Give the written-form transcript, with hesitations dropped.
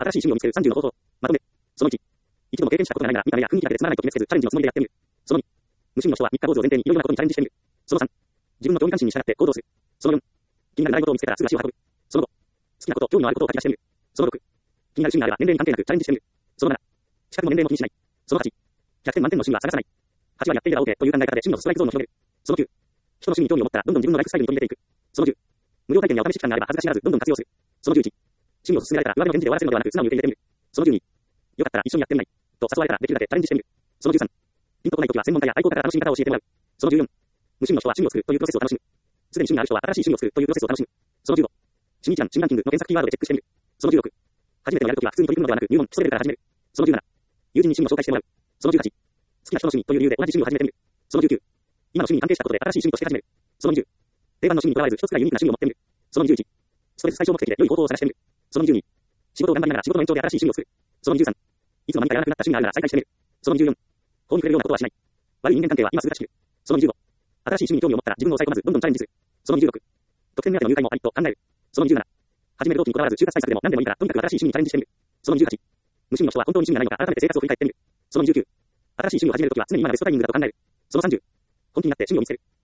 新しい趣味を見つける30の方法。まとめ。その1。一度も経験したことがないが、見た目や雰囲気だけでつまらないと決めつけず、チャレンジのつもりでやってみる。その2。無趣味の人は三日坊主を前提にいろいろなことにチャレンジしてみる。その3。自分の興味関心に従って行動する。その4。気になる習い事を見つけたらすぐ足を運ぶ。その5。好きなこと、興味のあることを書き出してみる。その6。気になる趣味があれば年齢に関係なくチャレンジしてみる。その7。資格も年齢も気にしない。その8。100点満点の趣味は探さない。8はやっているだろうてという考え方で趣味のストライクゾーンを広げる。その9。人の趣味に興味を持ったらどんどん自分のライフスタイルに取り入れていく。その10。無料体験やお試し期間があれば恥ずかしがらずどんどん活用する。その11。趣味を勧められたら上辺の返事で終わらせるのではなく素直に受け入れてみる。その12。よかったら一緒にやってみないと誘われたらできるだけチャレンジしてみる。その13。ピンとこないときは専門家や愛好家から楽しみ方を教えてもらう。その14。無趣味の人は趣味を作るというプロセスを楽しむ。すでに趣味がある人は新しい趣味を作るというプロセスを楽しむ。その15。趣味一覧、新ランキングの検索キーワードでチェックしてみる。その16。初めてのやるときは普通に取り組むのではなく入門、基礎レベルから始める。その17。友人に趣味を紹介してもらう。その18。好きな人の趣味という理由で同じ趣味を始めてみる。その19。今の趣味に関係したことで新しい趣味として始める。その20。定番の趣味にとらわれず一つがユニークな趣味を持ってみる。その21。ストレス解消目的で良い方法を探してみる。その22。仕事を頑張りながら仕事の延長で新しい趣味を作る。その23。いつも何かやらなくなった趣味があるなら再開してみる。その24。法に触れるようなことはしない。悪い人間関係は今すぐ断ち切る。その25。新しい趣味に興味を持ったら自分を抑え込まずどんどんチャレンジする。その26。得点目当ての入会もありと考える。その27。初める動機にこだわらず就活対策でも何でもいいからとにかく新しい趣味にチャレンジしてみる。その28。無趣味の人は本当に趣味がないのか改めて生活を振り返ってみる。その29。新しい趣味を始めるときは常に今がベストタイミングだと考える。その30。本気になって趣味を見つける。